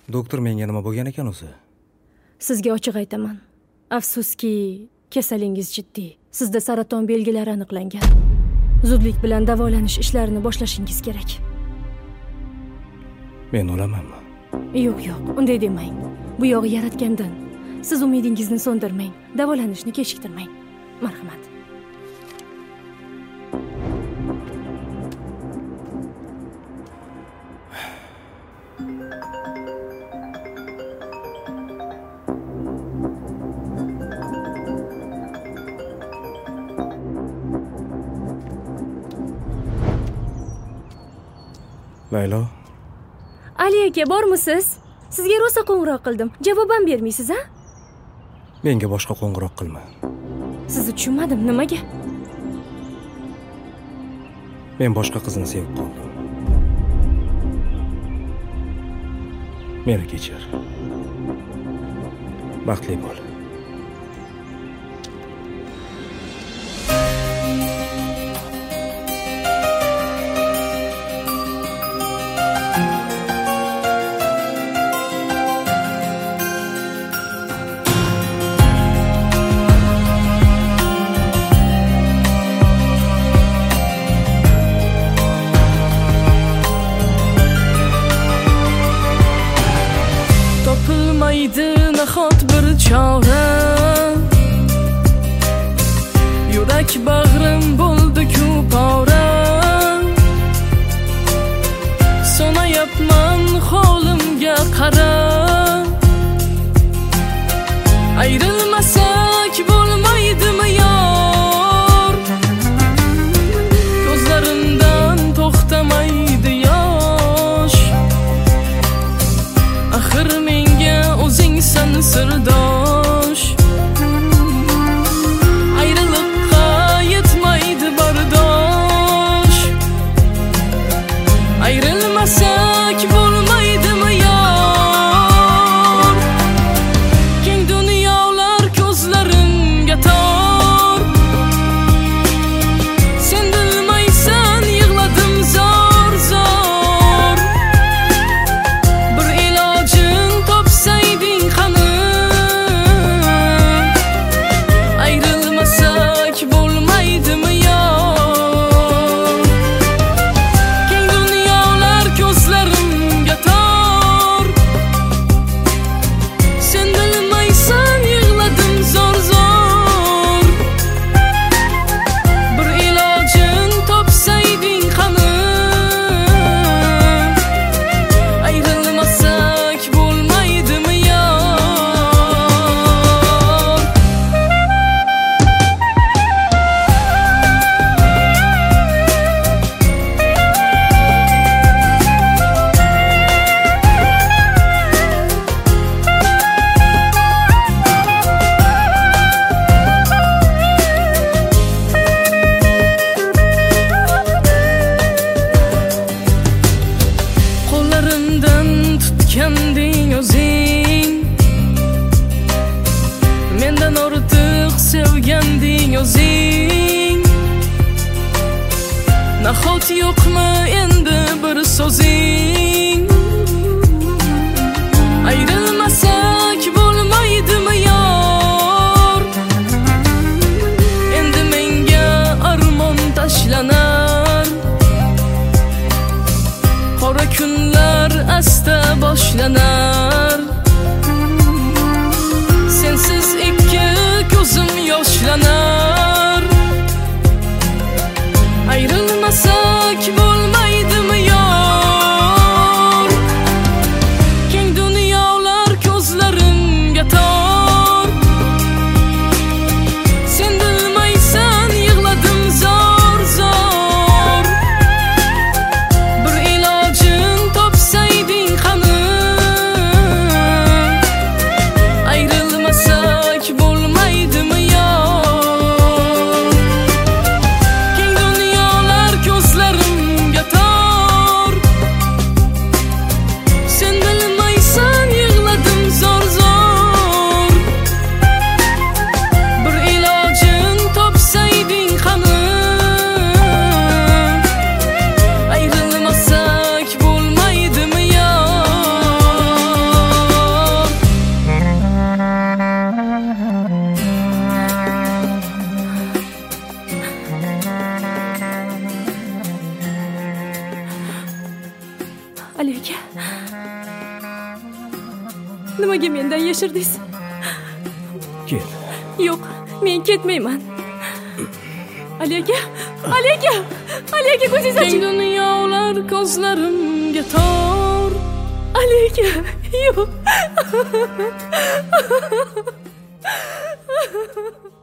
Doktor menga nima bo'lgan ekan o'zi? Sizga ochiq aytaman. Afsuski, kasalingiz jiddiy. Sizda saraton belgilari aniqlangan. Zudlik bilan davolanish ishlarini boshlashingiz kerak. Men o'lamanmi? Yo'q, unday demang. Bu yog'i yaratgandan. Siz umidingizni so'ndirmang. Davolanishni kechiktirmang. Marhamat. Laylo. Ali aka, bormisiz? Sizga rosa qo'ng'iroq qildim. Javob ham bermaysiz, ha? Menga boshqa qo'ng'iroq qilma. Sizni tushunmadim, nimaga? Men boshqa qizni sevib qoldim. Meni kechir. Baxtli bo'l. Nahot bir chora, yurak bag'rim bo'ldi-ku pora. So'nayapman holimga qara. Ayrilmasak bo'lmaydimi yor? Ko'zlarimdan to'xtamaydi yosh. Axir menga o'zingsan sirdosh. Ayriliqqa yetmaydi bardosh. Ayrilmasak bo'lmaydimi yor? Keng dunyolar ko'zlarimga tor. Sen bilmaysan yig'ladim zor zor. Bir ilojin topsayding qani. Ayrilmasak bo'lmaydimi yor? Keng dunyolar ko'zlarimga tor. Sen bilmaysan yig'ladim zor zor. Bir ilojin topsayding qani. Ayrilmasak bo'lmaydimi yor? Qo'llarimdan tutganding o'zing. Mendan ortiq sevganding o'zing. Nahot yo'qmi endi bir so'zing? Ayrilmasak bo'lmaydimi yor? Endi menga armon tashlanar. Qora kunlar asta boshlanar. Sensiz ikki ko'zim yoshlanar. Ayrilmasak bo'lmaydimi yor? Keng dunyolar ko'zlarimga tor. Sen bilmaysan yig'ladim zor zor. Bir ilojin topsayding qani. Ayrilmasak bo'lmaydimi yor? Keng dunyolar ko'zlarimga Nimaga mendan yashirdingiz? Ket. Yo'q, men ketmayman. Ali aka, Ali aka, Ali aka ko'zingizni Keng oching. dunyolar ko'zlarimga tor. Ali aka, yo'q.